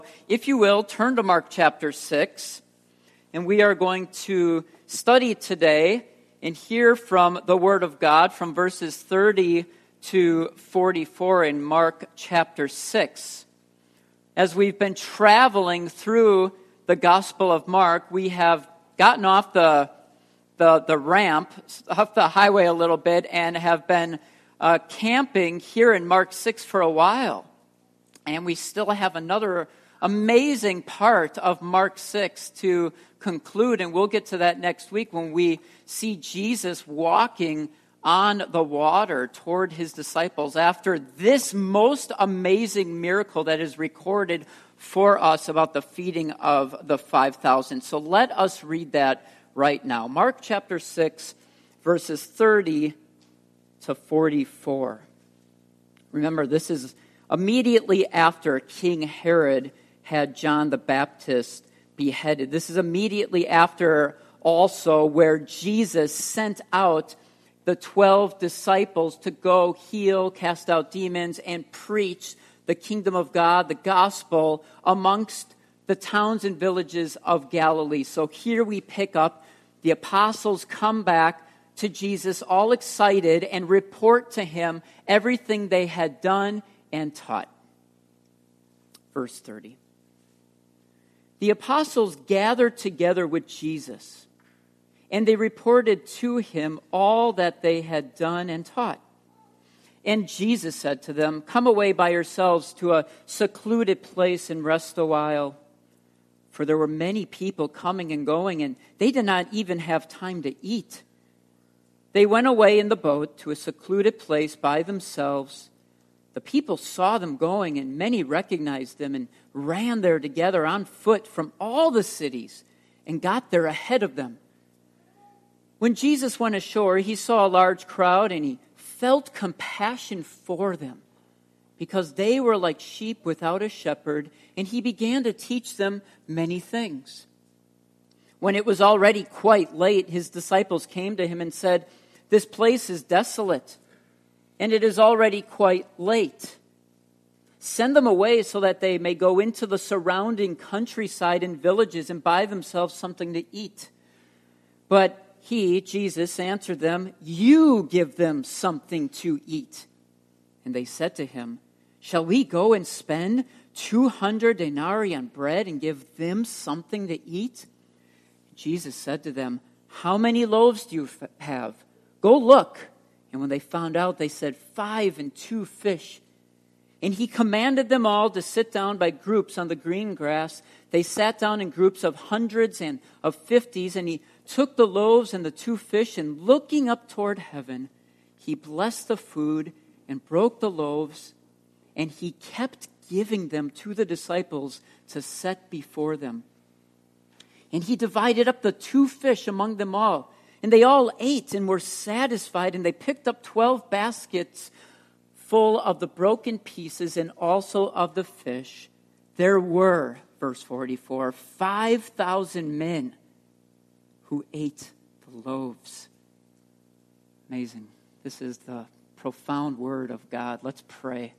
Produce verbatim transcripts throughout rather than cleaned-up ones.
If you will, turn to Mark chapter six, and we are going to study today and hear from the Word of God from verses thirty to forty-four in Mark chapter six. As we've been traveling through the Gospel of Mark, we have gotten off the the, the ramp, off the highway a little bit, and have been uh, camping here in Mark six for a while. And we still have another amazing part of Mark six to conclude, and we'll get to that next week when we see Jesus walking on the water toward his disciples after this most amazing miracle that is recorded for us about the feeding of the five thousand. So let us read that right now. Mark chapter six, verses thirty to forty-four. Remember, this is immediately after King Herod had John the Baptist beheaded. This is immediately after also where Jesus sent out the twelve disciples to go heal, cast out demons, and preach the kingdom of God, the gospel, amongst the towns and villages of Galilee. So here we pick up, the apostles come back to Jesus all excited and report to him everything they had done and taught. Verse thirty. The apostles gathered together with Jesus, and they reported to him all that they had done and taught. And Jesus said to them, "Come away by yourselves to a secluded place and rest a while." For there were many people coming and going, and they did not even have time to eat. They went away in the boat to a secluded place by themselves. The people saw them going, and many recognized them and ran there together on foot from all the cities and got there ahead of them. When Jesus went ashore, he saw a large crowd, and he felt compassion for them because they were like sheep without a shepherd, and he began to teach them many things. When it was already quite late, his disciples came to him and said, "This place is desolate, and it is already quite late. Send them away so that they may go into the surrounding countryside and villages and buy themselves something to eat." But he, Jesus, answered them, "You give them something to eat." And they said to him, "Shall we go and spend two hundred denarii on bread and give them something to eat?" Jesus said to them, "How many loaves do you have? Go look." And when they found out, they said, "Five and two fish." And he commanded them all to sit down by groups on the green grass. They sat down in groups of hundreds and of fifties, and he took the loaves and the two fish, and looking up toward heaven, he blessed the food and broke the loaves, and he kept giving them to the disciples to set before them. And he divided up the two fish among them all. And they all ate and were satisfied, and they picked up twelve baskets full of the broken pieces and also of the fish. There were, verse forty-four, five thousand men who ate the loaves. Amazing. This is the profound word of God. Let's pray.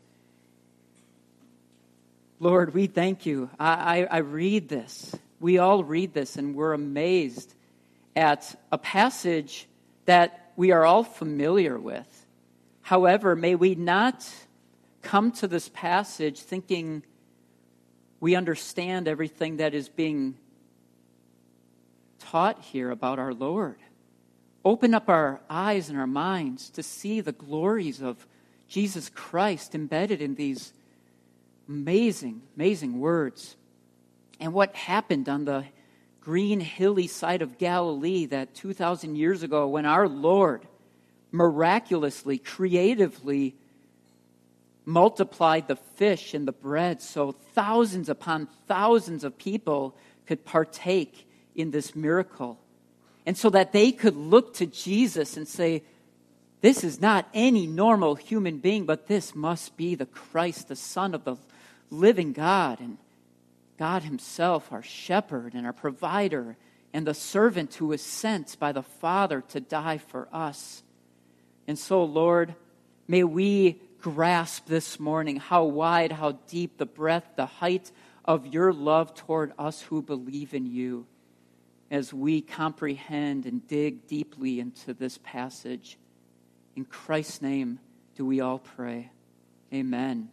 Lord, we thank you. I, I, I read this. We all read this, and we're amazed at a passage that we are all familiar with. However, may we not come to this passage thinking we understand everything that is being taught here about our Lord. Open up our eyes and our minds to see the glories of Jesus Christ embedded in these amazing, amazing words. And what happened on the green, hilly side of Galilee that two thousand years ago when our Lord miraculously, creatively multiplied the fish and the bread so thousands upon thousands of people could partake in this miracle. And so that they could look to Jesus and say, this is not any normal human being, but this must be the Christ, the Son of the living God, and God himself, our shepherd and our provider, and the servant who was sent by the Father to die for us. And so, Lord, may we grasp this morning how wide, how deep, the breadth, the height of your love toward us who believe in you as we comprehend and dig deeply into this passage. In Christ's name do we all pray. Amen.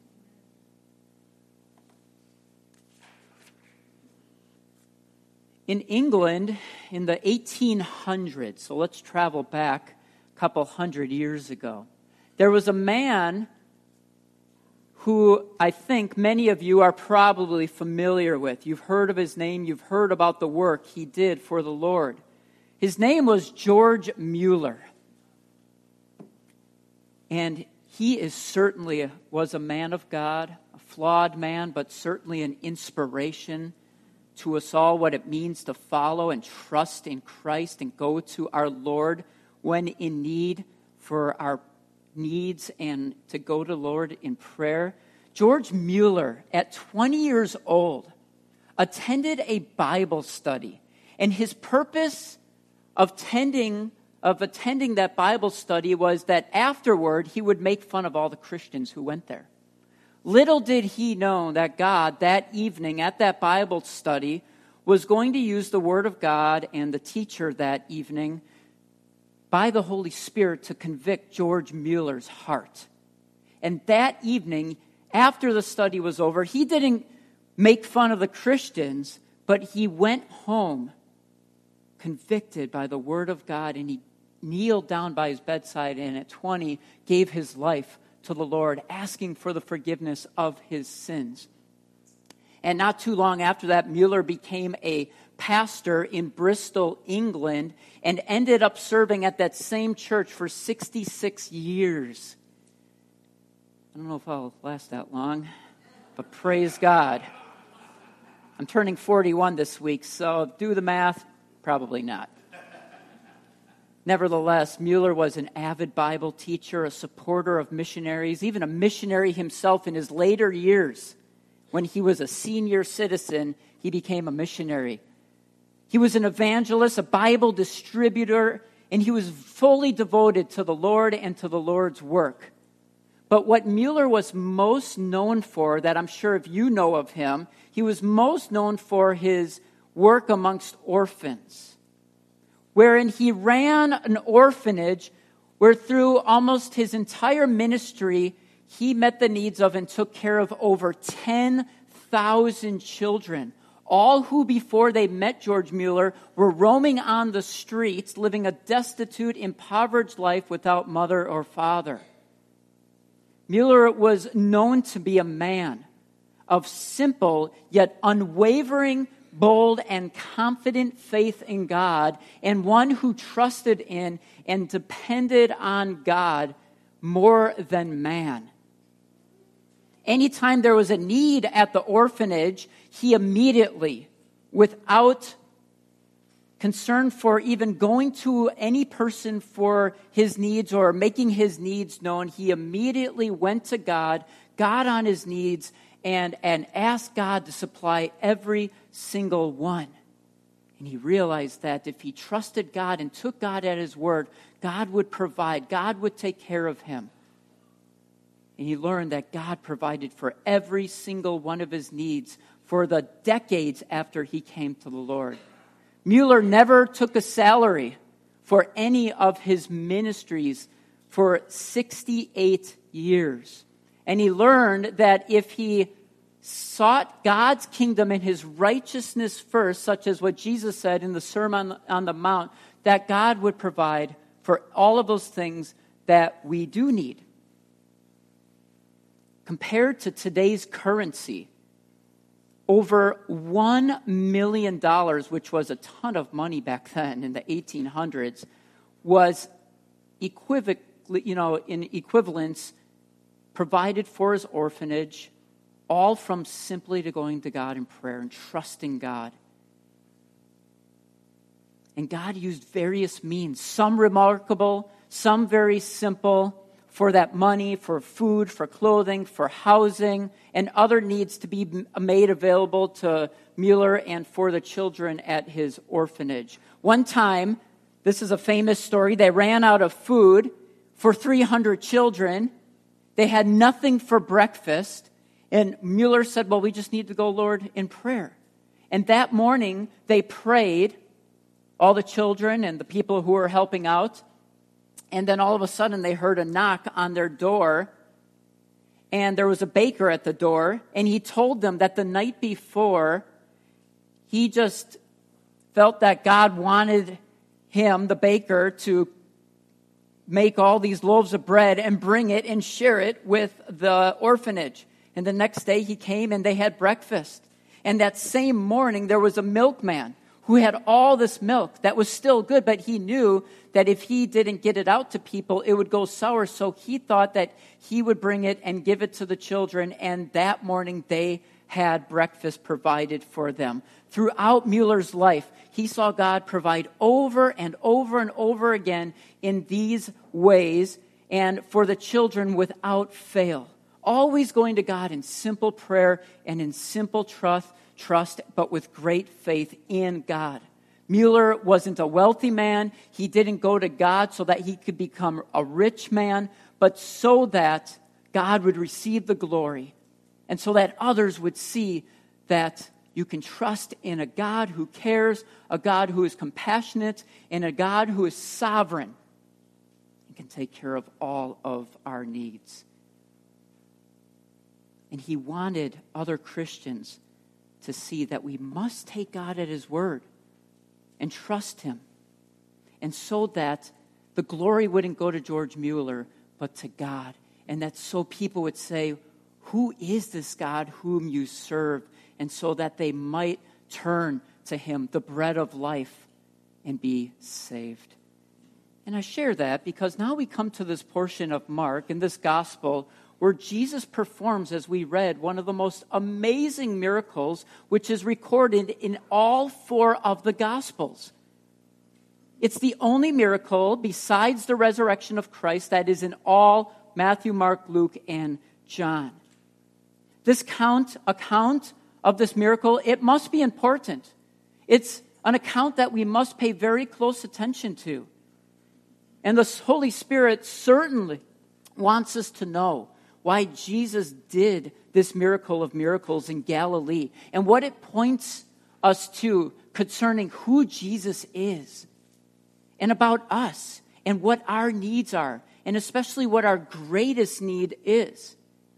In England, in the eighteen hundreds, so let's travel back a couple hundred years ago, there was a man who I think many of you are probably familiar with. You've heard of his name. You've heard about the work he did for the Lord. His name was George Mueller. And he is certainly a, was a man of God, a flawed man, but certainly an inspiration to us all, what it means to follow and trust in Christ and go to our Lord when in need for our needs and to go to Lord in prayer. George Mueller, at twenty years old, attended a Bible study, and his purpose of tending of attending that Bible study was that afterward he would make fun of all the Christians who went there. Little did he know that God, that evening at that Bible study, was going to use the Word of God and the teacher that evening by the Holy Spirit to convict George Mueller's heart. And that evening, after the study was over, he didn't make fun of the Christians, but he went home convicted by the Word of God, and he kneeled down by his bedside and at twenty gave his life to the Lord, asking for the forgiveness of his sins. And not too long after that, Mueller became a pastor in Bristol, England, and ended up serving at that same church for sixty-six years. I don't know if I'll last that long, but praise God. I'm turning forty-one this week, so do the math, probably not. Nevertheless, Mueller was an avid Bible teacher, a supporter of missionaries, even a missionary himself in his later years. When he was a senior citizen, he became a missionary. He was an evangelist, a Bible distributor, and he was fully devoted to the Lord and to the Lord's work. But what Mueller was most known for, that I'm sure if you know of him, he was most known for his work amongst orphans, wherein he ran an orphanage where through almost his entire ministry, he met the needs of and took care of over ten thousand children, all who before they met George Mueller were roaming on the streets, living a destitute, impoverished life without mother or father. Mueller was known to be a man of simple yet unwavering, bold, and confident faith in God, and one who trusted in and depended on God more than man. Anytime there was a need at the orphanage, he immediately, without concern for even going to any person for his needs or making his needs known, he immediately went to God, got on his knees, and, and asked God to supply every single one. And he realized that if he trusted God and took God at his word, God would provide, God would take care of him. And he learned that God provided for every single one of his needs for the decades after he came to the Lord. Mueller never took a salary for any of his ministries for sixty-eight years. And he learned that if he sought God's kingdom and his righteousness first, such as what Jesus said in the Sermon on the Mount, that God would provide for all of those things that we do need. Compared to today's currency, over one million dollars, which was a ton of money back then in the eighteen hundreds, was equivalent, you know, in equivalence provided for his orphanage, all from simply to going to God in prayer and trusting God. And God used various means, some remarkable, some very simple, for that money, for food, for clothing, for housing, and other needs to be made available to Mueller and for the children at his orphanage. One time, this is a famous story, they ran out of food for three hundred children. They had nothing for breakfast, And Mueller said, well, we just need to go, Lord, in prayer. And that morning, they prayed, all the children and the people who were helping out. And then all of a sudden, they heard a knock on their door. And there was a baker at the door. And he told them that the night before, he just felt that God wanted him, the baker, to make all these loaves of bread and bring it and share it with the orphanage. And the next day he came and they had breakfast. And that same morning there was a milkman who had all this milk that was still good, but he knew that if he didn't get it out to people, it would go sour. So he thought that he would bring it and give it to the children. And that morning they had breakfast provided for them. Throughout Mueller's life, he saw God provide over and over and over again in these ways and for the children without fail. Always going to God in simple prayer and in simple trust, trust, but with great faith in God. Mueller wasn't a wealthy man. He didn't go to God so that he could become a rich man, but so that God would receive the glory and so that others would see that you can trust in a God who cares, a God who is compassionate, and a God who is sovereign and can take care of all of our needs. And he wanted other Christians to see that we must take God at his word and trust him. And so that the glory wouldn't go to George Mueller, but to God. And that so people would say, who is this God whom you serve? And so that they might turn to him, the bread of life, and be saved. And I share that because now we come to this portion of Mark in this gospel where Jesus performs, as we read, one of the most amazing miracles, which is recorded in all four of the Gospels. It's the only miracle besides the resurrection of Christ that is in all Matthew, Mark, Luke, and John. This count, account of this miracle, it must be important. It's an account that we must pay very close attention to. And the Holy Spirit certainly wants us to know why Jesus did this miracle of miracles in Galilee and what it points us to concerning who Jesus is and about us and what our needs are and especially what our greatest need is.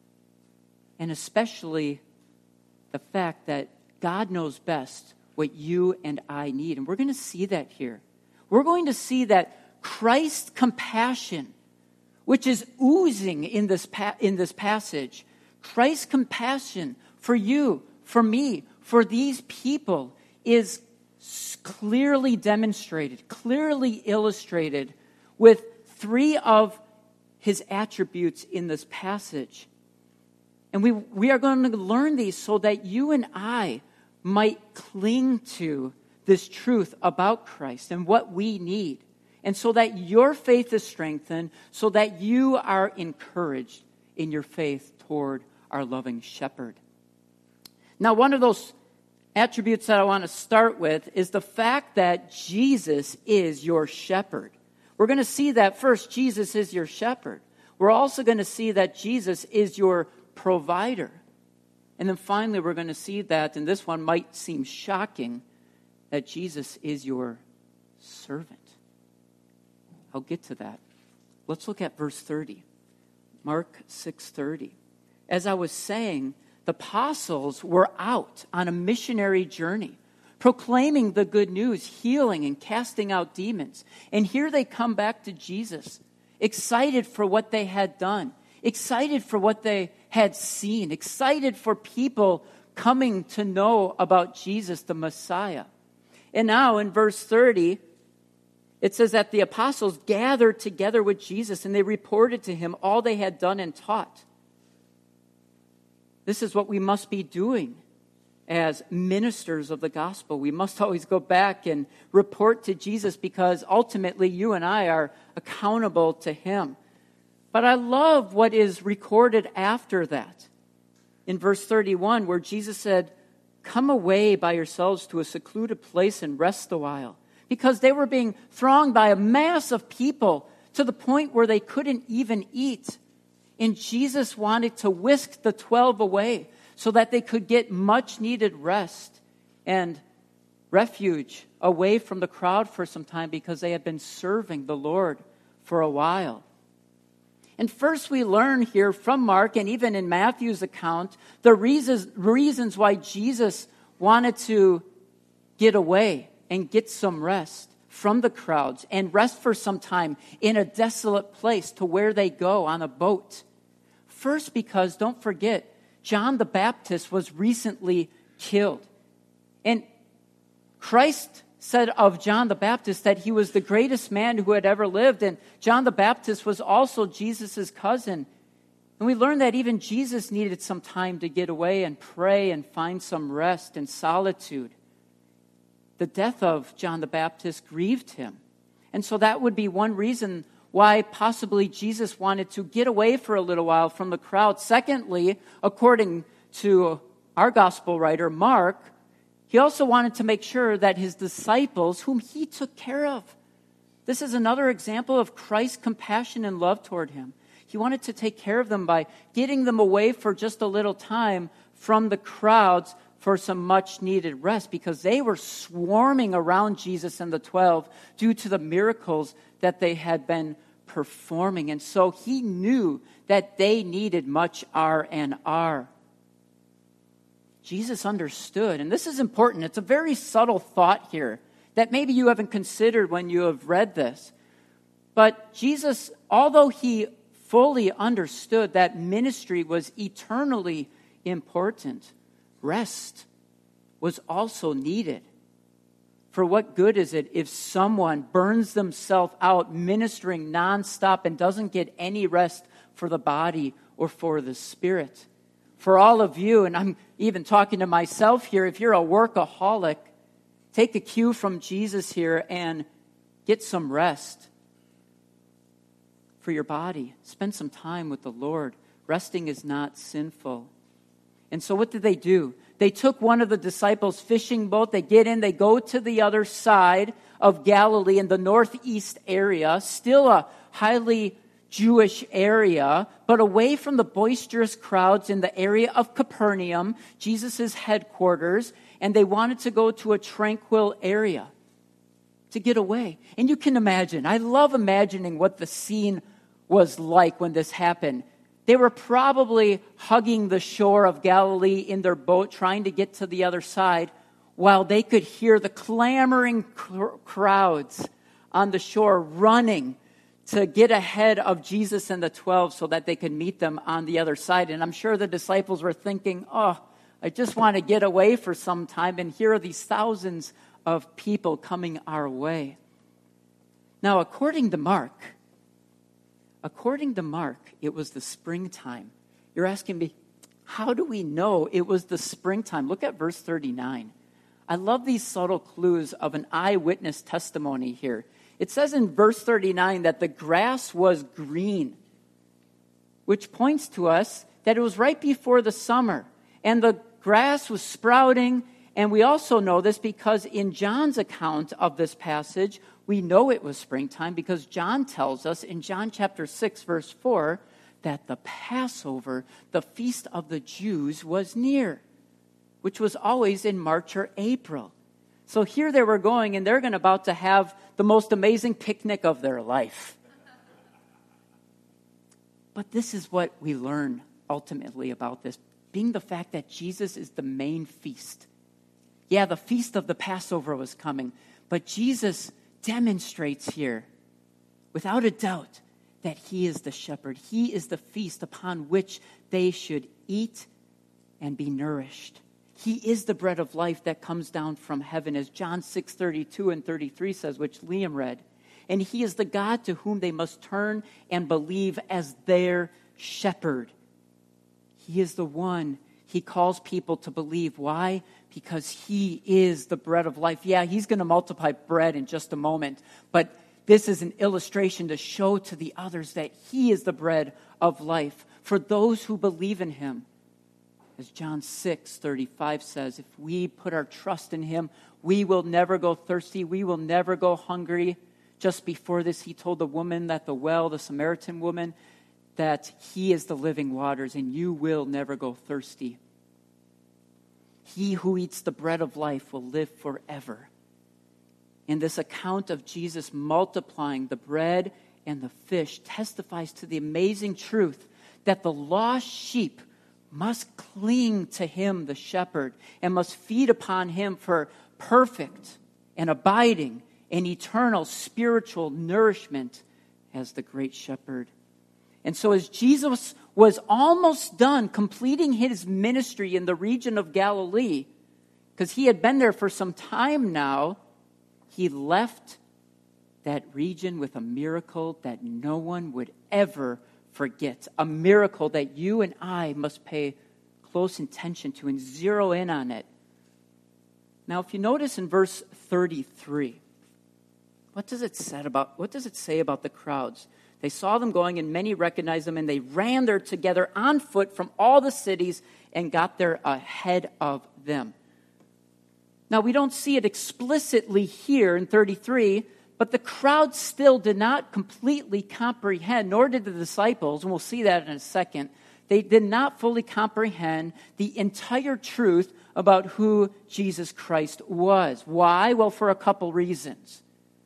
And especially the fact that God knows best what you and I need. And we're going to see that here. We're going to see that Christ's compassion, which is oozing in this pa- in this passage, Christ's compassion for you, for me, for these people is clearly demonstrated, clearly illustrated with three of his attributes in this passage. And we, we are going to learn these so that you and I might cling to this truth about Christ and what we need. And so that your faith is strengthened, so that you are encouraged in your faith toward our loving shepherd. Now, one of those attributes that I want to start with is the fact that Jesus is your shepherd. We're going to see that first, Jesus is your shepherd. We're also going to see that Jesus is your provider. And then finally, we're going to see that, and this one might seem shocking, that Jesus is your servant. I'll get to that. Let's look at verse thirty. Mark six thirty. As I was saying, the apostles were out on a missionary journey, proclaiming the good news, healing and casting out demons. And here they come back to Jesus, excited for what they had done, excited for what they had seen, excited for people coming to know about Jesus, the Messiah. And now in verse thirty, it says that the apostles gathered together with Jesus and they reported to him all they had done and taught. This is what we must be doing as ministers of the gospel. We must always go back and report to Jesus because ultimately you and I are accountable to him. But I love what is recorded after that. In verse thirty-one, where Jesus said, "Come away by yourselves to a secluded place and rest a while." Because they were being thronged by a mass of people to the point where they couldn't even eat. And Jesus wanted to whisk the twelve away so that they could get much needed rest and refuge away from the crowd for some time because they had been serving the Lord for a while. And first we learn here from Mark and even in Matthew's account the reasons, reasons why Jesus wanted to get away and get some rest from the crowds and rest for some time in a desolate place to where they go on a boat. First, because don't forget, John the Baptist was recently killed. And Christ said of John the Baptist that he was the greatest man who had ever lived. And John the Baptist was also Jesus' cousin. And we learned that even Jesus needed some time to get away and pray and find some rest and solitude. The death of John the Baptist grieved him. And so that would be one reason why possibly Jesus wanted to get away for a little while from the crowd. Secondly, according to our gospel writer, Mark, he also wanted to make sure that his disciples, whom he took care of, this is another example of Christ's compassion and love toward him. He wanted to take care of them by getting them away for just a little time from the crowds for some much needed rest because they were swarming around Jesus and the twelve due to the miracles that they had been performing. And so he knew that they needed much R and R. Jesus understood, and this is important. It's a very subtle thought here that maybe you haven't considered when you have read this. But Jesus, although he fully understood that ministry was eternally important, rest was also needed. For what good is it if someone burns themselves out ministering nonstop and doesn't get any rest for the body or for the spirit? For all of you, and I'm even talking to myself here, if you're a workaholic, take a cue from Jesus here and get some rest for your body. Spend some time with the Lord. Resting is not sinful. And so what did they do? They took one of the disciples' fishing boat. They get in, they go to the other side of Galilee in the northeast area, still a highly Jewish area, but away from the boisterous crowds in the area of Capernaum, Jesus' headquarters, and they wanted to go to a tranquil area to get away. And you can imagine, I love imagining what the scene was like when this happened. They were probably hugging the shore of Galilee in their boat, trying to get to the other side, while they could hear the clamoring cr- crowds on the shore running to get ahead of Jesus and the twelve so that they could meet them on the other side. And I'm sure the disciples were thinking, oh, I just want to get away for some time, and here are these thousands of people coming our way. Now, according to Mark, according to Mark, it was the springtime. You're asking me, how do we know it was the springtime? Look at verse thirty-nine. I love these subtle clues of an eyewitness testimony here. It says in verse thirty-nine that the grass was green, which points to us that it was right before the summer. And the grass was sprouting. And we also know this because in John's account of this passage, we know it was springtime because John tells us in John chapter six, verse four, that the Passover, the feast of the Jews, was near, which was always in March or April. So here they were going, and they're going about to have the most amazing picnic of their life. But this is what we learn ultimately about this, being the fact that Jesus is the main feast. Yeah, the feast of the Passover was coming, but Jesus demonstrates here, without a doubt, that he is the shepherd. He is the feast upon which they should eat and be nourished. He is the bread of life that comes down from heaven, as John six thirty-two and thirty-three says, which Liam read. And he is the God to whom they must turn and believe as their shepherd. He is the one he calls people to believe. Why? Because he is the bread of life. Yeah, he's going to multiply bread in just a moment, but this is an illustration to show to the others that he is the bread of life for those who believe in him. As John six thirty-five says, if we put our trust in him, we will never go thirsty. We will never go hungry. Just before this, he told the woman at the well, the Samaritan woman, that he is the living waters and you will never go thirsty. He who eats the bread of life will live forever. And this account of Jesus multiplying the bread and the fish testifies to the amazing truth that the lost sheep must cling to him, the shepherd, and must feed upon him for perfect and abiding and eternal spiritual nourishment as the great shepherd. And so as Jesus was almost done completing his ministry in the region of Galilee, because he had been there for some time now, he left that region with a miracle that no one would ever forget. A miracle that you and I must pay close attention to and zero in on it. Now, if you notice in verse thirty-three, what does it say about, what does it say about the crowds? They saw them going, and many recognized them, and they ran there together on foot from all the cities and got there ahead of them. Now, we don't see it explicitly here in thirty-three, but the crowd still did not completely comprehend, nor did the disciples, and we'll see that in a second. They did not fully comprehend the entire truth about who Jesus Christ was. Why? Well, for a couple reasons.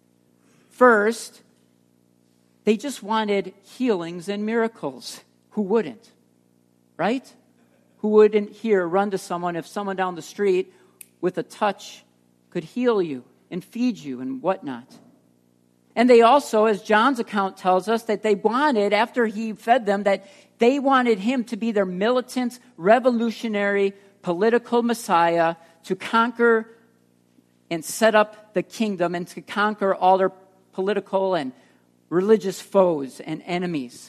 First, they just wanted healings and miracles. Who wouldn't? Right? Who wouldn't here run to someone if someone down the street with a touch could heal you and feed you and whatnot? And they also, as John's account tells us, that they wanted, after he fed them, that they wanted him to be their militant, revolutionary, political Messiah to conquer and set up the kingdom and to conquer all their political and religious foes and enemies.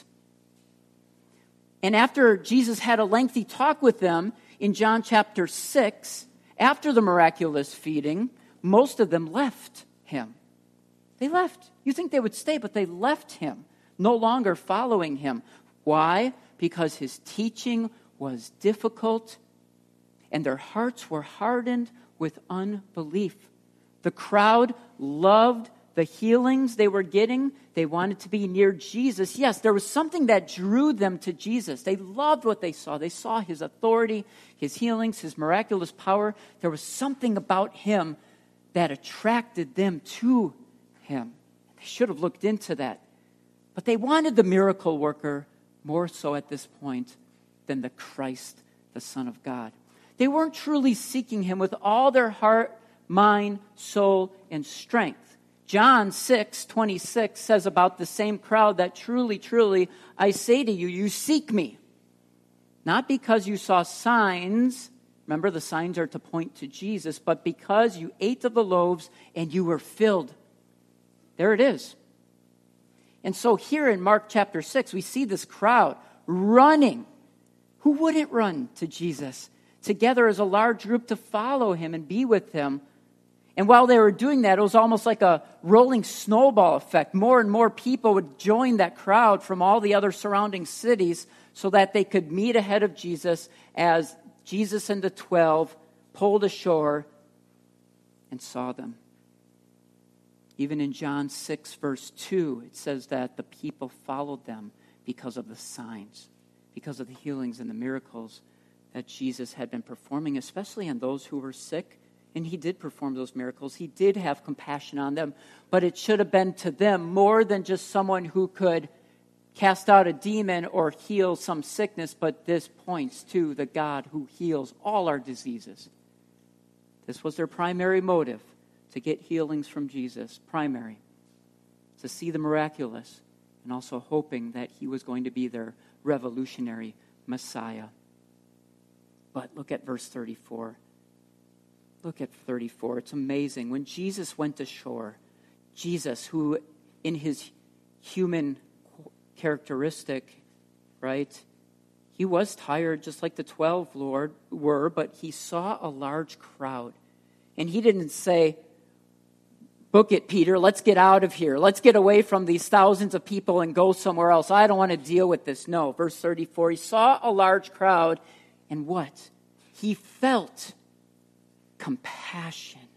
And after Jesus had a lengthy talk with them in John chapter six, after the miraculous feeding, most of them left him. They left. You think they would stay, but they left him, no longer following him. Why? Because his teaching was difficult and their hearts were hardened with unbelief. The crowd loved the healings they were getting. They wanted to be near Jesus. Yes, there was something that drew them to Jesus. They loved what they saw. They saw his authority, his healings, his miraculous power. There was something about him that attracted them to him. They should have looked into that. But they wanted the miracle worker more so at this point than the Christ, the Son of God. They weren't truly seeking him with all their heart, mind, soul, and strength. John six twenty-six says about the same crowd that truly, truly, I say to you, you seek me. Not because you saw signs, remember the signs are to point to Jesus, but because you ate of the loaves and you were filled. There it is. And so here in Mark chapter six, we see this crowd running. Who wouldn't run to Jesus? Together as a large group to follow him and be with him. And while they were doing that, it was almost like a rolling snowball effect. More and more people would join that crowd from all the other surrounding cities so that they could meet ahead of Jesus as Jesus and the twelve pulled ashore and saw them. Even in John six, verse two, it says that the people followed them because of the signs, because of the healings and the miracles that Jesus had been performing, especially on those who were sick. And he did perform those miracles. He did have compassion on them. But it should have been to them more than just someone who could cast out a demon or heal some sickness. But this points to the God who heals all our diseases. This was their primary motive, to get healings from Jesus. Primary. To see the miraculous. And also hoping that he was going to be their revolutionary Messiah. But look at verse thirty-four. Look at thirty-four. It's amazing. When Jesus went ashore, Jesus, who in his human characteristic, right, he was tired just like the twelve, Lord, were, but he saw a large crowd. And he didn't say, book it, Peter, let's get out of here. Let's get away from these thousands of people and go somewhere else. I don't want to deal with this. No, verse thirty-four, he saw a large crowd, and what? He felt compassion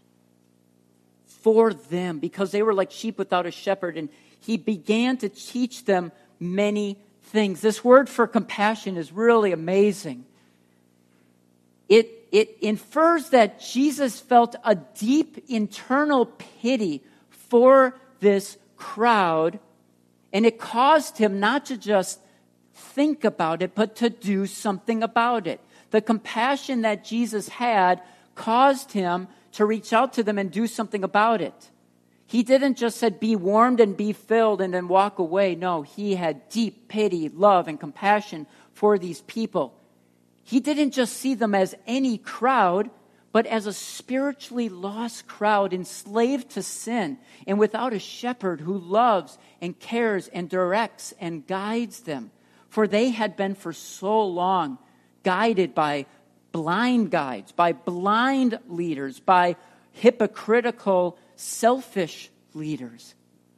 for them because they were like sheep without a shepherd, and he began to teach them many things. This word for compassion is really amazing. It, it infers that Jesus felt a deep internal pity for this crowd, and it caused him not to just think about it, but to do something about it. The compassion that Jesus had caused him to reach out to them and do something about it. He didn't just say, be warmed and be filled and then walk away. No, he had deep pity, love, and compassion for these people. He didn't just see them as any crowd, but as a spiritually lost crowd enslaved to sin and without a shepherd who loves and cares and directs and guides them. For they had been for so long guided by blind guides, by blind leaders, by hypocritical, selfish leaders.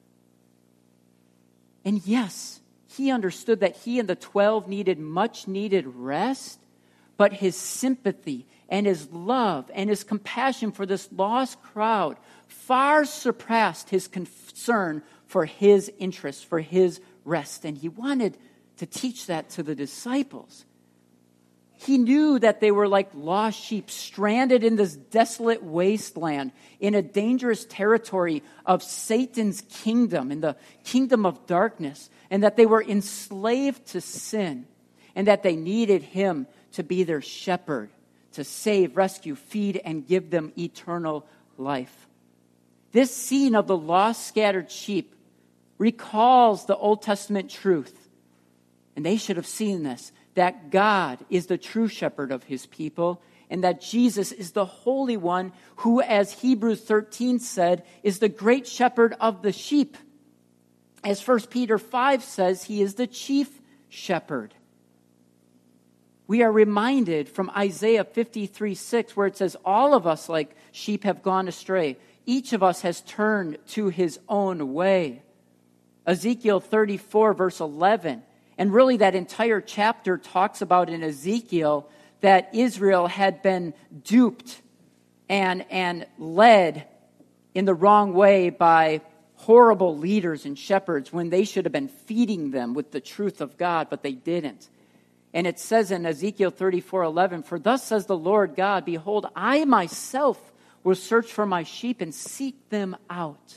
And yes, he understood that he and the twelve needed much needed rest, but his sympathy and his love and his compassion for this lost crowd far surpassed his concern for his interests, for his rest. And he wanted to teach that to the disciples. He knew that they were like lost sheep stranded in this desolate wasteland in a dangerous territory of Satan's kingdom, in the kingdom of darkness, and that they were enslaved to sin, and that they needed him to be their shepherd, to save, rescue, feed, and give them eternal life. This scene of the lost, scattered sheep recalls the Old Testament truth, and they should have seen this, that God is the true shepherd of his people, and that Jesus is the Holy One who, as Hebrews thirteen said, is the great shepherd of the sheep. As First Peter five says, he is the chief shepherd. We are reminded from Isaiah fifty-three six, where it says, all of us like sheep have gone astray. Each of us has turned to his own way. Ezekiel thirty-four, verse eleven, and really that entire chapter talks about in Ezekiel that Israel had been duped and, and led in the wrong way by horrible leaders and shepherds when they should have been feeding them with the truth of God, but they didn't. And it says in Ezekiel thirty-four eleven, for thus says the Lord God, behold, I myself will search for my sheep and seek them out.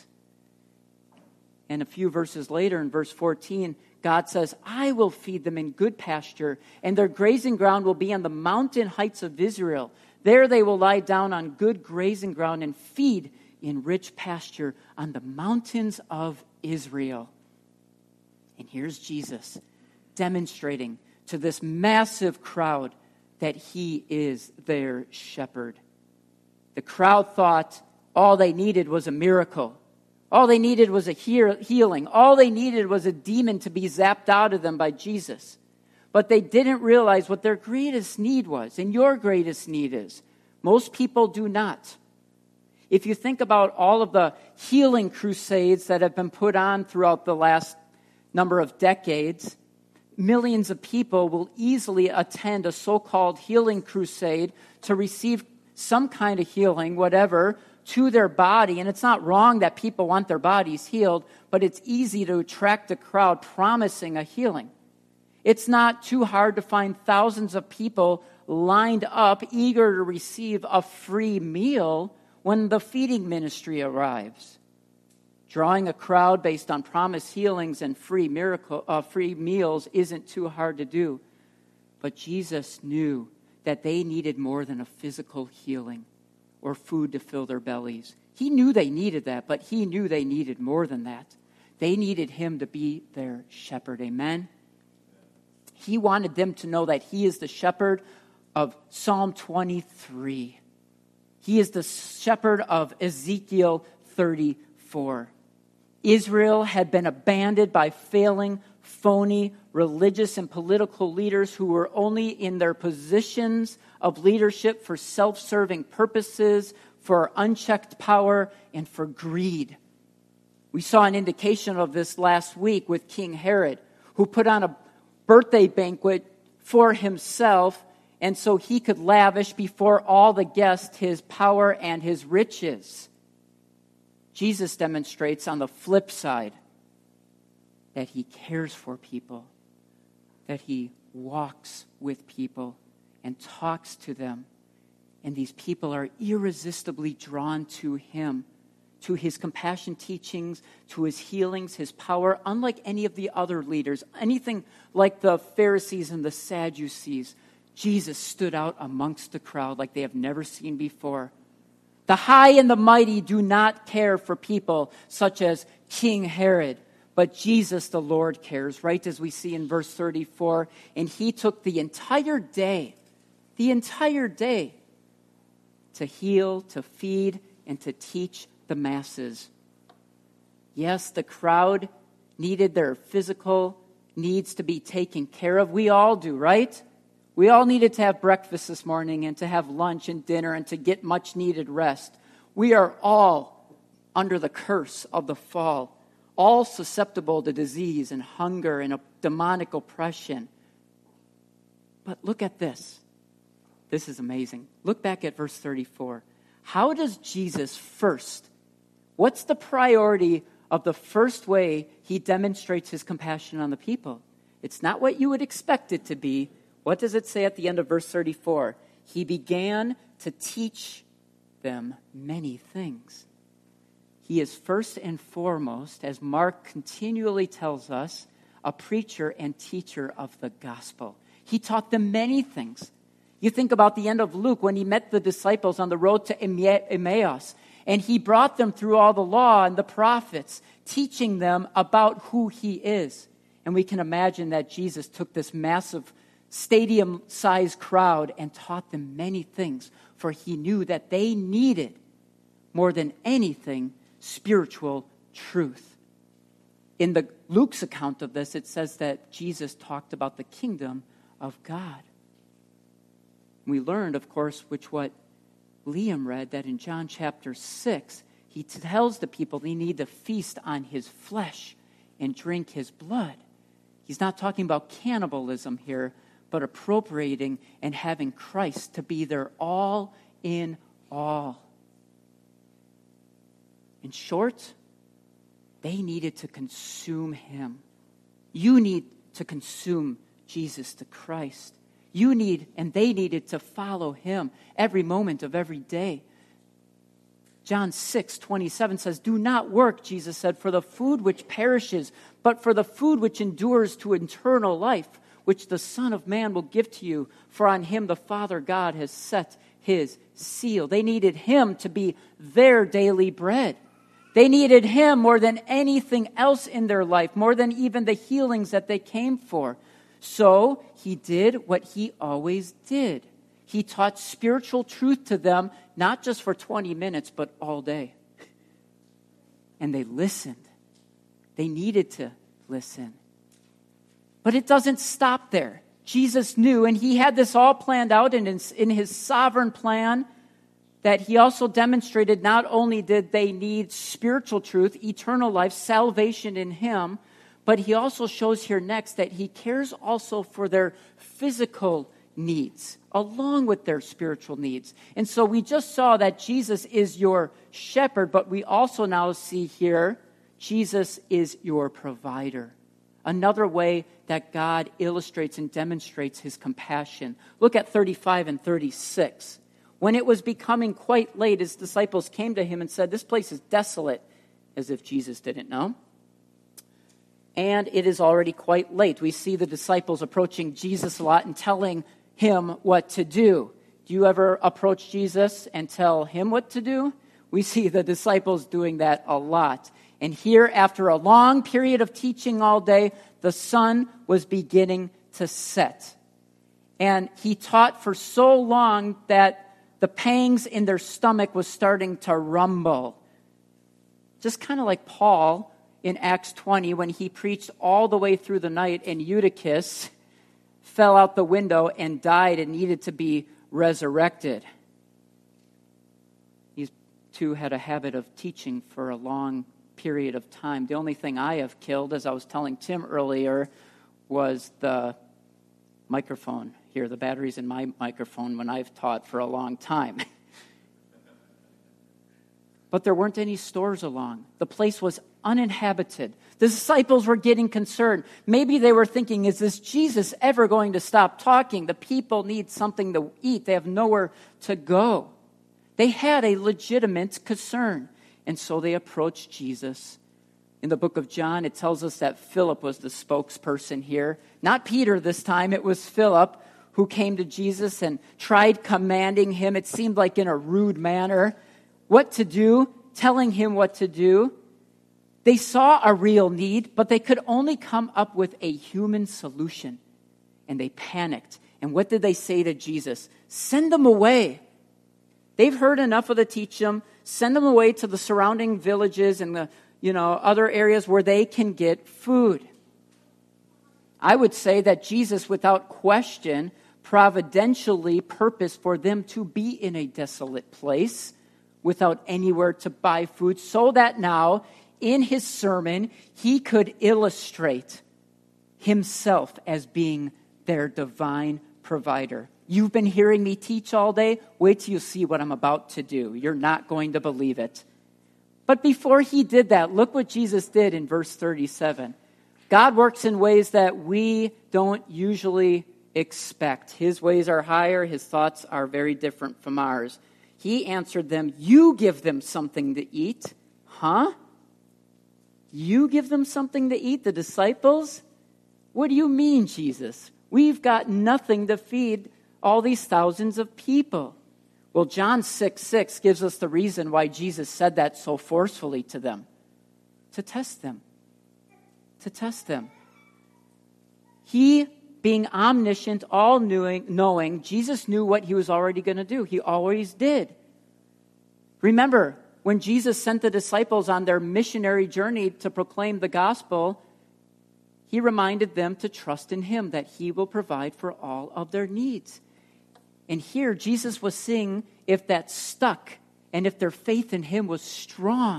And a few verses later in verse fourteen, God says, I will feed them in good pasture, and their grazing ground will be on the mountain heights of Israel. There they will lie down on good grazing ground and feed in rich pasture on the mountains of Israel. And here's Jesus demonstrating to this massive crowd that he is their shepherd. The crowd thought all they needed was a miracle. All they needed was a healing. All they needed was a demon to be zapped out of them by Jesus. But they didn't realize what their greatest need was, and your greatest need is. Most people do not. If you think about all of the healing crusades that have been put on throughout the last number of decades, millions of people will easily attend a so-called healing crusade to receive some kind of healing, whatever, to their body. And it's not wrong that people want their bodies healed, but it's easy to attract a crowd promising a healing. It's not too hard to find thousands of people lined up, eager to receive a free meal when the feeding ministry arrives. Drawing a crowd based on promised healings and free miracle, uh, free meals isn't too hard to do. But Jesus knew that they needed more than a physical healing or food to fill their bellies. He knew they needed that, but he knew they needed more than that. They needed him to be their shepherd. Amen? He wanted them to know that he is the shepherd of Psalm twenty-three. He is the shepherd of Ezekiel thirty-four. Israel had been abandoned by failing, phony, religious and political leaders who were only in their positions of leadership for self-serving purposes, for unchecked power, and for greed. We saw an indication of this last week with King Herod, who put on a birthday banquet for himself, and so he could lavish before all the guests his power and his riches. Jesus demonstrates on the flip side that he cares for people, that he walks with people and talks to them. And these people are irresistibly drawn to him, to his compassion teachings, to his healings, his power, unlike any of the other leaders, anything like the Pharisees and the Sadducees. Jesus stood out amongst the crowd like they have never seen before. The high and the mighty do not care for people such as King Herod, but Jesus the Lord cares, right as we see in verse thirty-four. And he took the entire day, the entire day, to heal, to feed, and to teach the masses. Yes, the crowd needed their physical needs to be taken care of. We all do, right? We all needed to have breakfast this morning and to have lunch and dinner and to get much needed rest. We are all under the curse of the fall, all susceptible to disease and hunger and a demonic oppression. But look at this. This is amazing. Look back at verse thirty-four. How does Jesus first, what's the priority of the first way he demonstrates his compassion on the people? It's not what you would expect it to be. What does it say at the end of verse thirty-four? He began to teach them many things. He is first and foremost, as Mark continually tells us, a preacher and teacher of the gospel. He taught them many things. You think about the end of Luke when he met the disciples on the road to Emmaus, and he brought them through all the law and the prophets, teaching them about who he is. And we can imagine that Jesus took this massive stadium-sized crowd and taught them many things, for he knew that they needed, more than anything, spiritual truth. In the Luke's account of this, it says that Jesus talked about the kingdom of God. We learned, of course, which what Liam read, that in John chapter six, he tells the people they need to feast on his flesh and drink his blood. He's not talking about cannibalism here, but appropriating and having Christ to be their all in all. In short, they needed to consume him. You need to consume Jesus the Christ. You need, and they needed to follow him every moment of every day. John six twenty-seven says, "Do not work," Jesus said, "for the food which perishes, but for the food which endures to eternal life, which the Son of Man will give to you, for on him the Father God has set his seal." They needed him to be their daily bread. They needed him more than anything else in their life, more than even the healings that they came for. So he did what he always did. He taught spiritual truth to them, not just for twenty minutes, but all day. And they listened. They needed to listen. But it doesn't stop there. Jesus knew, and he had this all planned out in his, in his sovereign plan, that he also demonstrated not only did they need spiritual truth, eternal life, salvation in him, but he also shows here next that he cares also for their physical needs, along with their spiritual needs. And so we just saw that Jesus is your shepherd, but we also now see here, Jesus is your provider. Another way that God illustrates and demonstrates his compassion. Look at thirty-five and thirty-six. When it was becoming quite late, his disciples came to him and said, "This place is desolate," as if Jesus didn't know. "And it is already quite late." We see the disciples approaching Jesus a lot and telling him what to do. Do you ever approach Jesus and tell him what to do? We see the disciples doing that a lot. And here, after a long period of teaching all day, the sun was beginning to set. And he taught for so long that the pangs in their stomach was starting to rumble. Just kind of like Paul in Acts twenty, when he preached all the way through the night and Eutychus fell out the window and died and needed to be resurrected. These two had a habit of teaching for a long period of time. The only thing I have killed, as I was telling Tim earlier, was the microphone here, the batteries in my microphone when I've taught for a long time. But there weren't any stores along. The place was uninhabited. The disciples were getting concerned. Maybe they were thinking, is this Jesus ever going to stop talking? The people need something to eat. They have nowhere to go. They had a legitimate concern. And so they approached Jesus. In the book of John, it tells us that Philip was the spokesperson here. Not Peter this time. It was Philip who came to Jesus and tried commanding him. It seemed like in a rude manner. What to do, telling him what to do. They saw a real need, but they could only come up with a human solution. And they panicked. And what did they say to Jesus? Send them away. They've heard enough of the teaching. Send them away to the surrounding villages and the, you know, other areas where they can get food. I would say that Jesus, without question, providentially purposed for them to be in a desolate place without anywhere to buy food, so that now, in his sermon, he could illustrate himself as being their divine provider. You've been hearing me teach all day. Wait till you see what I'm about to do. You're not going to believe it. But before he did that, look what Jesus did in verse thirty-seven. God works in ways that we don't usually expect. His ways are higher. His thoughts are very different from ours. He answered them, you give them something to eat. Huh? You give them something to eat, the disciples? What do you mean, Jesus? We've got nothing to feed all these thousands of people. Well, John six six gives us the reason why Jesus said that so forcefully to them. To test them. To test them. He, being omniscient, all-knowing, Jesus knew what he was already going to do. He always did. Remember, when Jesus sent the disciples on their missionary journey to proclaim the gospel, he reminded them to trust in him, that he will provide for all of their needs. And here, Jesus was seeing if that stuck and if their faith in him was strong.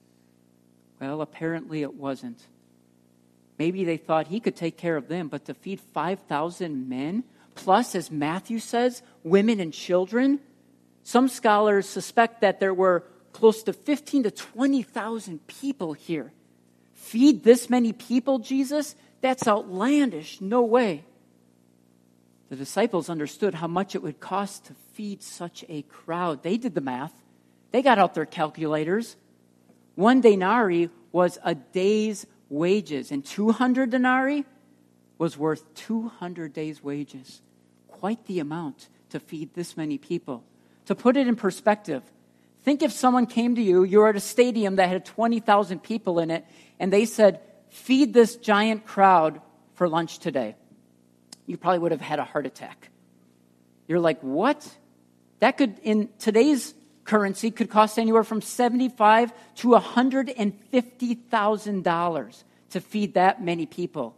Well, apparently it wasn't. Maybe they thought he could take care of them, but to feed five thousand men, plus, as Matthew says, women and children, some scholars suspect that there were close to fifteen to twenty thousand people here. Feed this many people, Jesus? That's outlandish. No way. The disciples understood how much it would cost to feed such a crowd. They did the math. They got out their calculators. One denarii was a day's wages, and two hundred denarii was worth two hundred days' wages. Quite the amount to feed this many people. To put it in perspective, think if someone came to you, you were at a stadium that had twenty thousand people in it, and they said, feed this giant crowd for lunch today. You probably would have had a heart attack. You're like, what? That could, in today's currency, could cost anywhere from seventy-five thousand to one hundred fifty thousand dollars to feed that many people.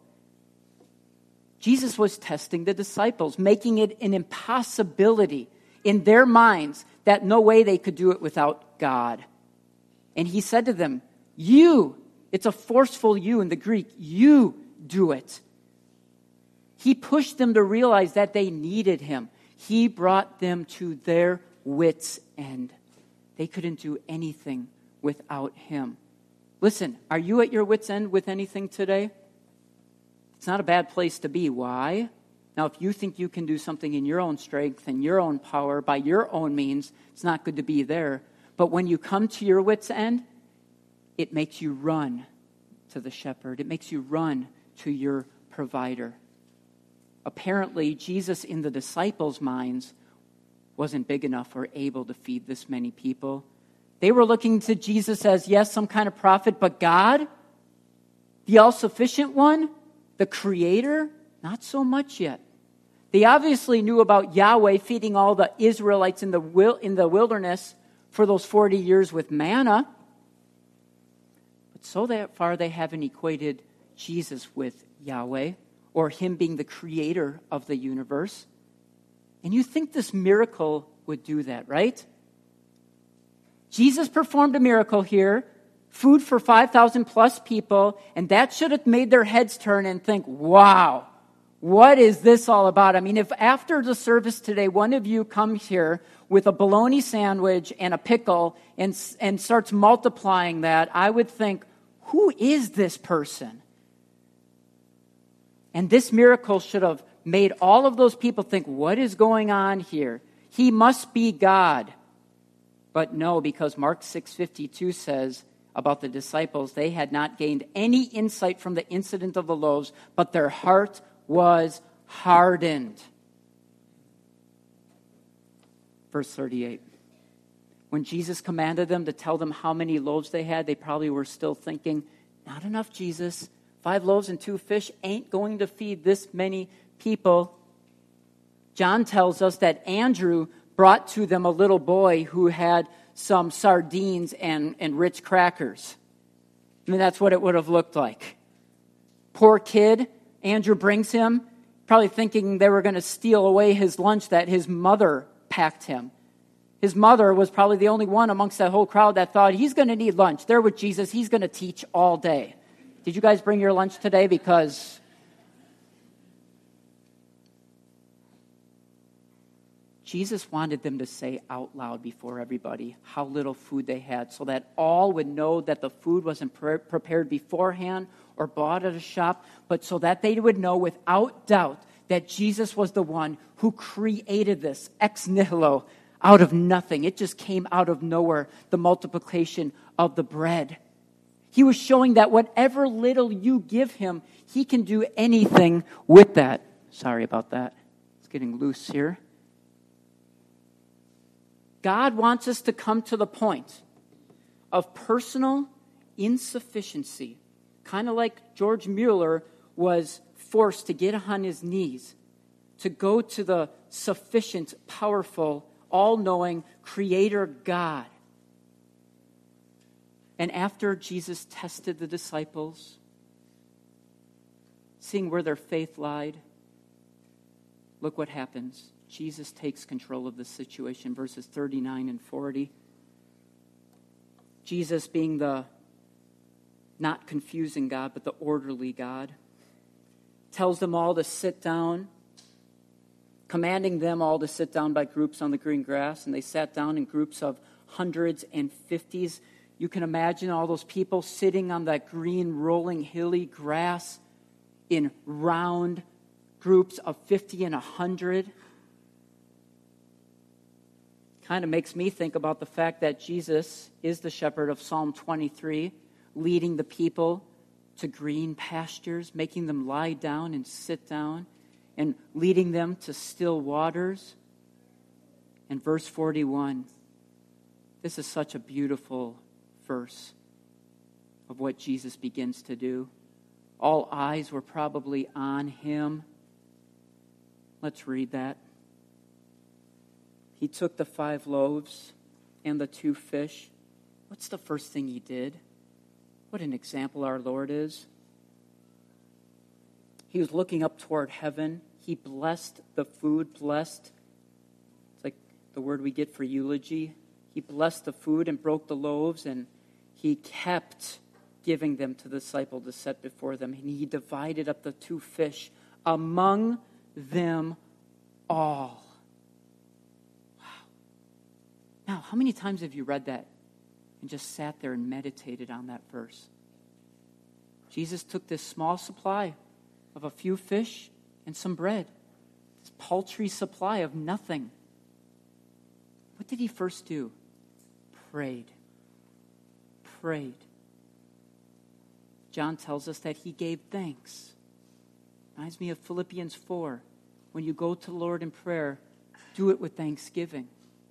Jesus was testing the disciples, making it an impossibility in their minds that no way they could do it without God. And he said to them, you, it's a forceful you in the Greek, you do it. He pushed them to realize that they needed him. He brought them to their wits' end. They couldn't do anything without him. Listen, are you at your wits' end with anything today? It's not a bad place to be. Why? Now, if you think you can do something in your own strength and your own power, by your own means, it's not good to be there. But when you come to your wits' end, it makes you run to the shepherd. It makes you run to your provider. Apparently, Jesus in the disciples' minds wasn't big enough or able to feed this many people. They were looking to Jesus as, yes, some kind of prophet, but God, the all-sufficient one, the creator, not so much yet. They obviously knew about Yahweh feeding all the Israelites in the wil- in the wilderness for those forty years with manna. But so that far they haven't equated Jesus with Yahweh, or him being the creator of the universe. And you think this miracle would do that, right? Jesus performed a miracle here, food for five thousand plus people, and that should have made their heads turn and think, wow, what is this all about? I mean, if after the service today, one of you comes here with a bologna sandwich and a pickle and, and starts multiplying that, I would think, who is this person? And this miracle should have made all of those people think, what is going on here? He must be God. But no, because Mark six fifty-two says about the disciples, they had not gained any insight from the incident of the loaves, but their heart was hardened. Verse thirty-eight. When Jesus commanded them to tell them how many loaves they had, they probably were still thinking, not enough, Jesus. Five loaves and two fish ain't going to feed this many people. John tells us that Andrew brought to them a little boy who had some sardines and, and Ritz crackers. I mean, that's what it would have looked like. Poor kid, Andrew brings him, probably thinking they were going to steal away his lunch that his mother packed him. His mother was probably the only one amongst that whole crowd that thought, he's going to need lunch. They're with Jesus. He's going to teach all day. Did you guys bring your lunch today? Because Jesus wanted them to say out loud before everybody how little food they had so that all would know that the food wasn't pre- prepared beforehand or bought at a shop, but so that they would know without doubt that Jesus was the one who created this ex nihilo, out of nothing. It just came out of nowhere, the multiplication of the bread. He was showing that whatever little you give him, he can do anything with that. Sorry about that. It's getting loose here. God wants us to come to the point of personal insufficiency, kind of like George Mueller was forced to get on his knees, to go to the sufficient, powerful, all-knowing Creator God. And after Jesus tested the disciples, seeing where their faith lied, look what happens. Jesus takes control of the situation, verses thirty-nine and forty. Jesus being the not confusing God, but the orderly God, tells them all to sit down, commanding them all to sit down by groups on the green grass, and they sat down in groups of hundreds and fifties. You can imagine all those people sitting on that green, rolling, hilly grass in round groups of fifty and one hundred. Kind of makes me think about the fact that Jesus is the shepherd of Psalm twenty-three, leading the people to green pastures, making them lie down and sit down, and leading them to still waters. And verse forty-one, this is such a beautiful verse of what Jesus begins to do. All eyes were probably on him. Let's read that. He took the five loaves and the two fish. What's the first thing he did? What an example our Lord is. He was looking up toward heaven. He blessed the food, blessed. It's like the word we get for eulogy. He blessed the food and broke the loaves, and he kept giving them to the disciple to set before them. And he divided up the two fish among them all. Wow. Now, how many times have you read that and just sat there and meditated on that verse? Jesus took this small supply of a few fish and some bread, this paltry supply of nothing. What did he first do? Prayed. Prayed. John tells us that he gave thanks. Reminds me of Philippians four. When you go to the Lord in prayer, do it with thanksgiving.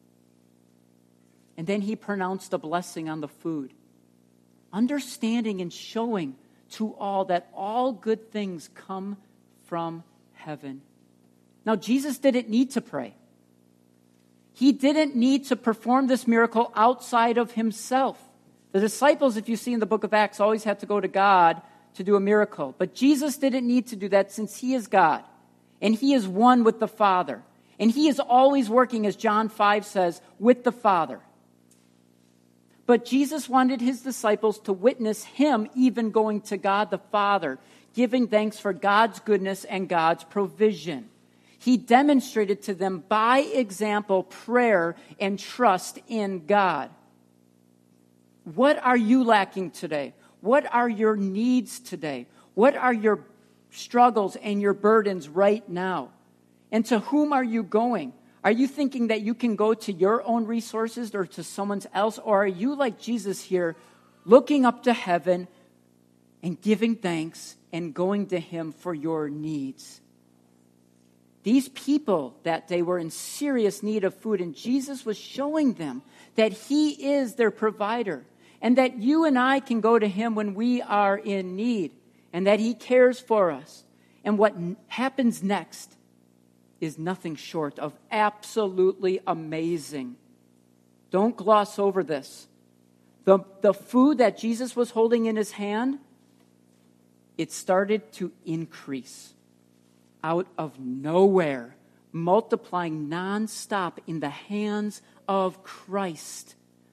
And then he pronounced a blessing on the food, understanding and showing to all that all good things come from heaven. Now, Jesus didn't need to pray. He didn't need to perform this miracle outside of himself. The disciples, if you see in the book of Acts, always had to go to God to do a miracle. But Jesus didn't need to do that since he is God. And he is one with the Father. And he is always working, as John five says, with the Father. But Jesus wanted his disciples to witness him even going to God the Father, giving thanks for God's goodness and God's provision. He demonstrated to them by example prayer and trust in God. What are you lacking today? What are your needs today? What are your struggles and your burdens right now? And to whom are you going? Are you thinking that you can go to your own resources or to someone else? Or are you like Jesus here, looking up to heaven and giving thanks and going to him for your needs? These people that day were in serious need of food, and Jesus was showing them that he is their provider, and that you and I can go to him when we are in need, and that he cares for us. And what n- happens next is nothing short of absolutely amazing. Don't gloss over this. The, the food that Jesus was holding in his hand, it started to increase out of nowhere, multiplying nonstop in the hands of Christ.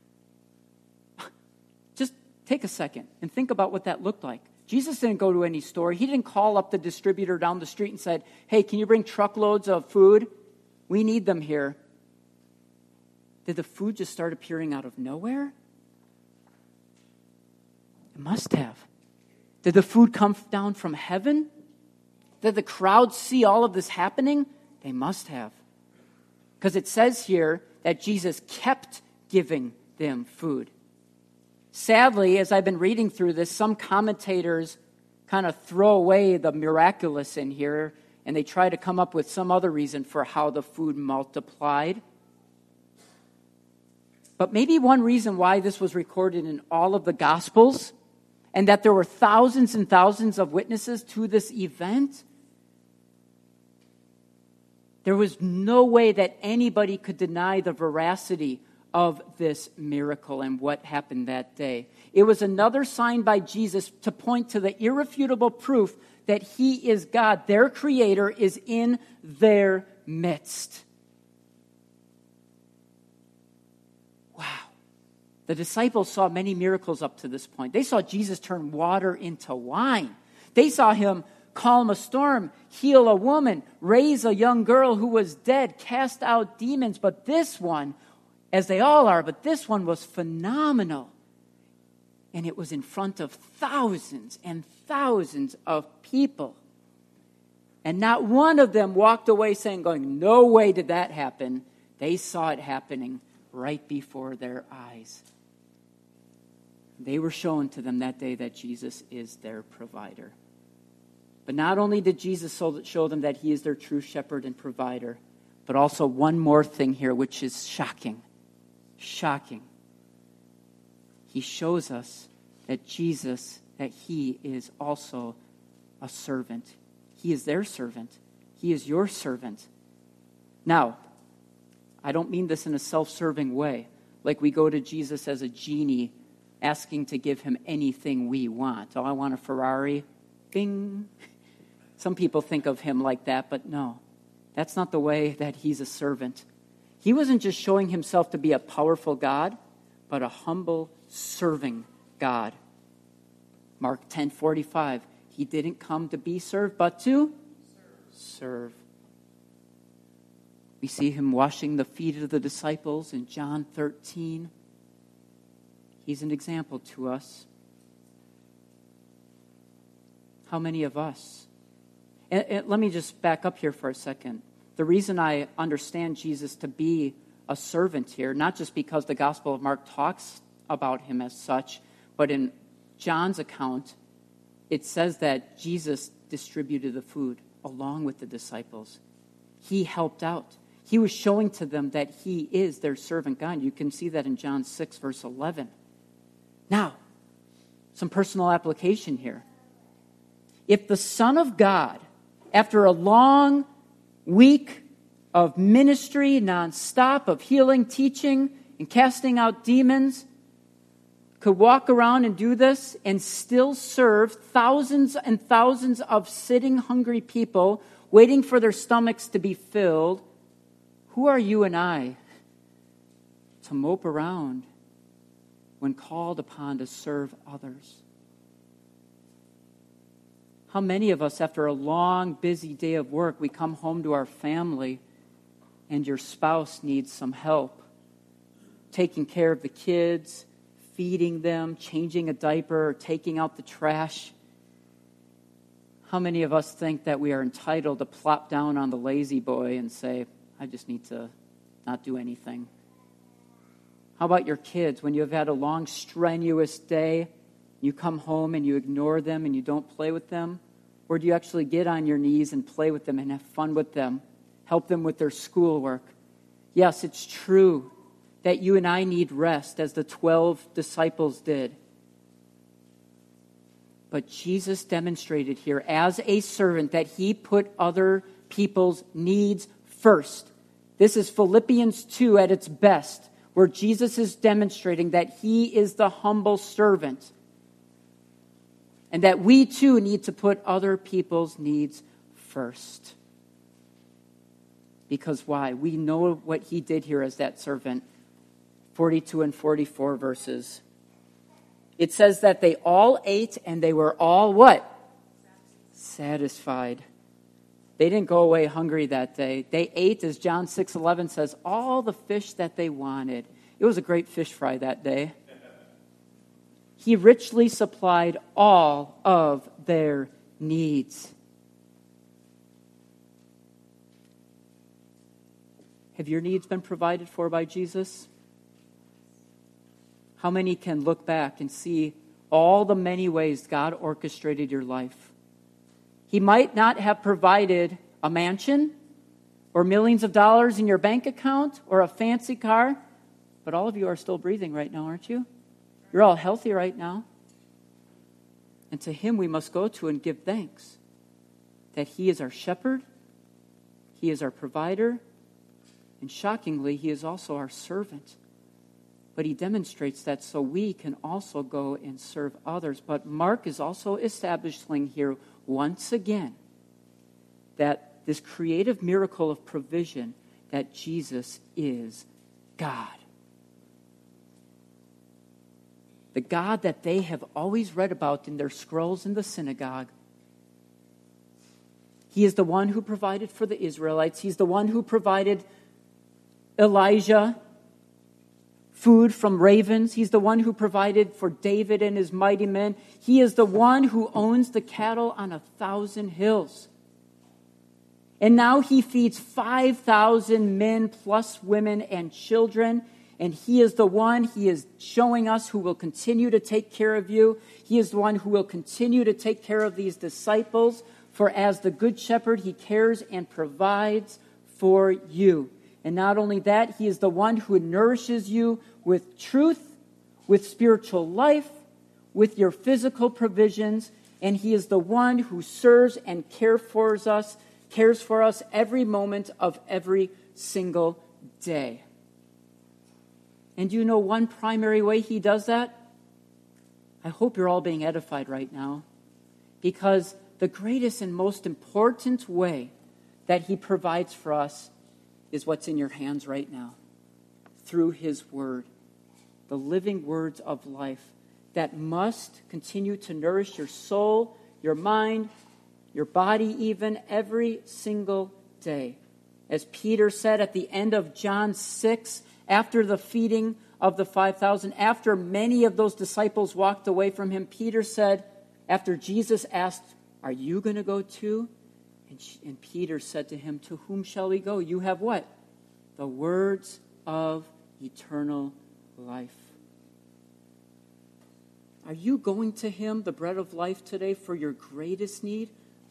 Just take a second and think about what that looked like. Jesus didn't go to any store. He didn't call up the distributor down the street and said, hey, can you bring truckloads of food? We need them here. Did the food just start appearing out of nowhere? It must have. Did the food come down from heaven? Did the crowd see all of this happening? They must have. Because it says here that Jesus kept giving them food. Sadly, as I've been reading through this, some commentators kind of throw away the miraculous in here, and they try to come up with some other reason for how the food multiplied. But maybe one reason why this was recorded in all of the Gospels, and that there were thousands and thousands of witnesses to this event, there was no way that anybody could deny the veracity of this miracle and what happened that day. It was another sign by Jesus to point to the irrefutable proof that he is God. Their creator is in their midst. Wow. The disciples saw many miracles up to this point. They saw Jesus turn water into wine. They saw him calm a storm, heal a woman, raise a young girl who was dead, cast out demons. But this one, as they all are, but this one was phenomenal. And it was in front of thousands and thousands of people. And not one of them walked away saying, going, no way did that happen. They saw it happening right before their eyes. They were shown to them that day that Jesus is their provider. But not only did Jesus show them that he is their true shepherd and provider, but also one more thing here, which is shocking. Shocking. He shows us that Jesus, that he is also a servant. He is their servant. He is your servant. Now, I don't mean this in a self-serving way, like we go to Jesus as a genie asking to give him anything we want. Oh, I want a Ferrari. Bing. Some people think of him like that, but no. That's not the way that he's a servant. He wasn't just showing himself to be a powerful God, but a humble, serving God. Mark ten forty-five, he didn't come to be served, but to serve. We see him washing the feet of the disciples in John thirteen. He's an example to us. How many of us? And, and let me just back up here for a second. The reason I understand Jesus to be a servant here, not just because the Gospel of Mark talks about him as such, but in John's account, it says that Jesus distributed the food along with the disciples. He helped out. He was showing to them that he is their servant God. You can see that in John six, verse eleven. Now, some personal application here. If the Son of God, after a long week of ministry, nonstop, of healing, teaching, and casting out demons, could walk around and do this and still serve thousands and thousands of sitting hungry people waiting for their stomachs to be filled, who are you and I to mope around when called upon to serve others? How many of us, after a long, busy day of work, we come home to our family and your spouse needs some help taking care of the kids, feeding them, changing a diaper, or taking out the trash. How many of us think that we are entitled to plop down on the lazy boy and say, I just need to not do anything? How about your kids? When you have had a long, strenuous day, you come home and you ignore them and you don't play with them? Or do you actually get on your knees and play with them and have fun with them? Help them with their schoolwork? Yes, it's true that you and I need rest, as the twelve disciples did. But Jesus demonstrated here as a servant that he put other people's needs first. This is Philippians two at its best, where Jesus is demonstrating that he is the humble servant. And that we too need to put other people's needs first. Because why? We know what he did here as that servant. forty-two and forty-four verses. It says that they all ate and they were all what? Satisfied. They didn't go away hungry that day. They ate, as John six eleven says, all the fish that they wanted. It was a great fish fry that day. He richly supplied all of their needs. Have your needs been provided for by Jesus? How many can look back and see all the many ways God orchestrated your life? He might not have provided a mansion or millions of dollars in your bank account or a fancy car, but all of you are still breathing right now, aren't you? You're all healthy right now. And to him we must go to and give thanks that he is our shepherd, he is our provider, and shockingly, he is also our servant. But he demonstrates that so we can also go and serve others. But Mark is also establishing here once again that this creative miracle of provision, that Jesus is God. The God that they have always read about in their scrolls in the synagogue. He is the one who provided for the Israelites. He's the one who provided Elijah food from ravens. He's the one who provided for David and his mighty men. He is the one who owns the cattle on a thousand hills. And now he feeds five thousand men plus women and children. And he is the one, he is showing us, who will continue to take care of you. He is the one who will continue to take care of these disciples. For as the good shepherd, he cares and provides for you. And not only that, he is the one who nourishes you with truth, with spiritual life, with your physical provisions. And he is the one who serves and cares for us, cares for us every moment of every single day. And do you know one primary way he does that? I hope you're all being edified right now. Because the greatest and most important way that he provides for us is what's in your hands right now. Through his word. The living words of life that must continue to nourish your soul, your mind, your body even, every single day. As Peter said at the end of John six, after the feeding of the five thousand, after many of those disciples walked away from him, Peter said, after Jesus asked, are you going to go too? And, she, and Peter said to him, to whom shall we go? You have what? The words of eternal life. Are you going to him, the bread of life, today for your greatest need?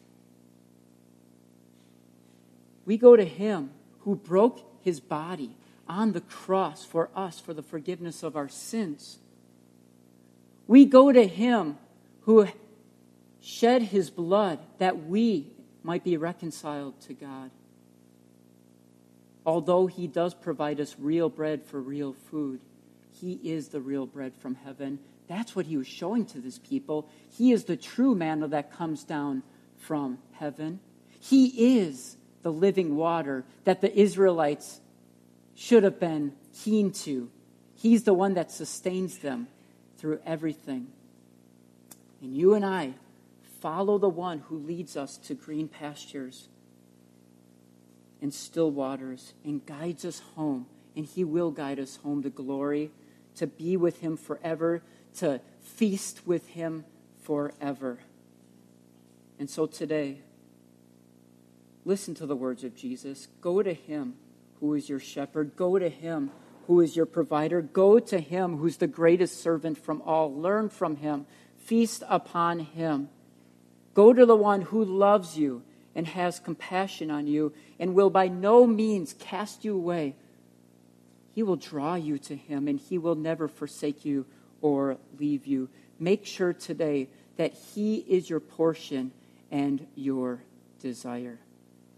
We go to him who broke his body on the cross for us, for the forgiveness of our sins. We go to him who shed his blood that we might be reconciled to God. Although he does provide us real bread for real food, he is the real bread from heaven. That's what he was showing to this people. He is the true manna that comes down from heaven. He is the living water that the Israelites should have been keen to. He's the one that sustains them through everything. And you and I follow the one who leads us to green pastures and still waters and guides us home. And he will guide us home to glory, to be with him forever, to feast with him forever. And so today, listen to the words of Jesus. Go to him who is your shepherd. Go to him who is your provider. Go to him who's the greatest servant from all. Learn from him. Feast upon him. Go to the one who loves you and has compassion on you and will by no means cast you away. He will draw you to him, and he will never forsake you or leave you. Make sure today that he is your portion and your desire.